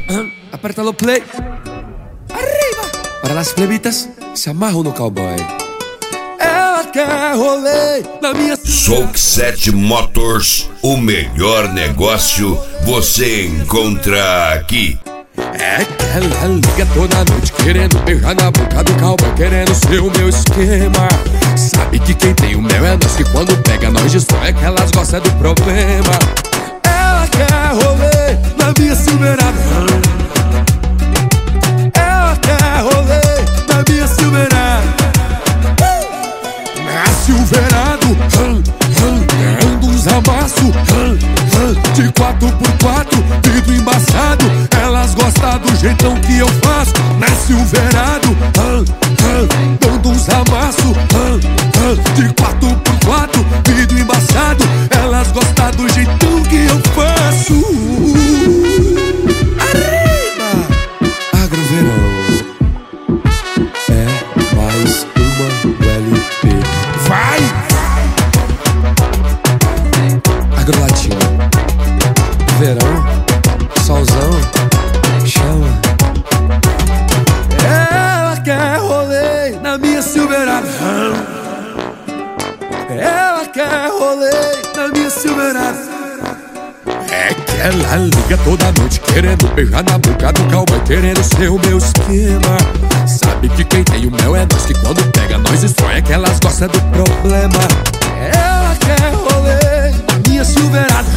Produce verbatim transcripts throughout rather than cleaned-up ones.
Aperta no play. Arriba. Para las plebitas, se amarram no cowboy. Ela quer rolê na minha... Souksete Motors, o melhor negócio você encontra aqui. É que ela liga toda noite querendo beijar na boca do cowboy, querendo ser o meu esquema. Sabe que quem tem o mel é nós, que quando pega nós destrói, é que elas gostam do problema. Ela quer rolê na minha Silverado. Ela quer rolê na minha Silverado. Na Silverado, querendo uns amassos de quatro por quatro, vidro embaçado. Elas gostam do jeitão que eu faço. Na Silverado, dando uns amassos de quatro por quatro, vidro embaçado. Elas gostam do jeitão que eu faço. Arriba! Agroverão é mais uma L P. Vai! Agrolatina, verão, solzão, chama. Ela quer rolê na minha Silverado. Ela quer rolê na minha Silverado. É que ela liga toda noite querendo beijar na boca do cowboy, querendo ser o meu esquema. Sabe que quem tem o mel é nós, que quando pega nós destrói, é que elas gostam do problema. Ela quer rolê na minha Silverado.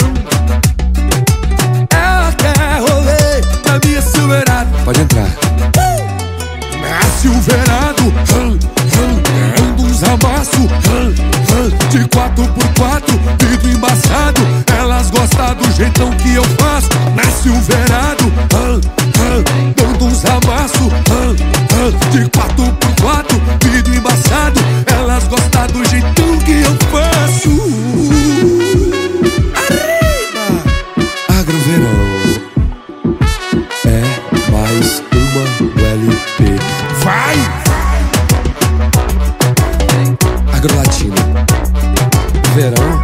Ela quer rolê na minha Silverado. Pode entrar. Na Silverado, dando uns amassos de quatro por quatro, vidro embaçado. Elas gostam do jeitão que eu faço. Na Silverado, dando uns amassos de quatro por quatro, vidro embaçado. Elas gostam do jeitão que eu faço. Arriba! Agroverão é mais uma L P. Vai! Agrolatina, verão,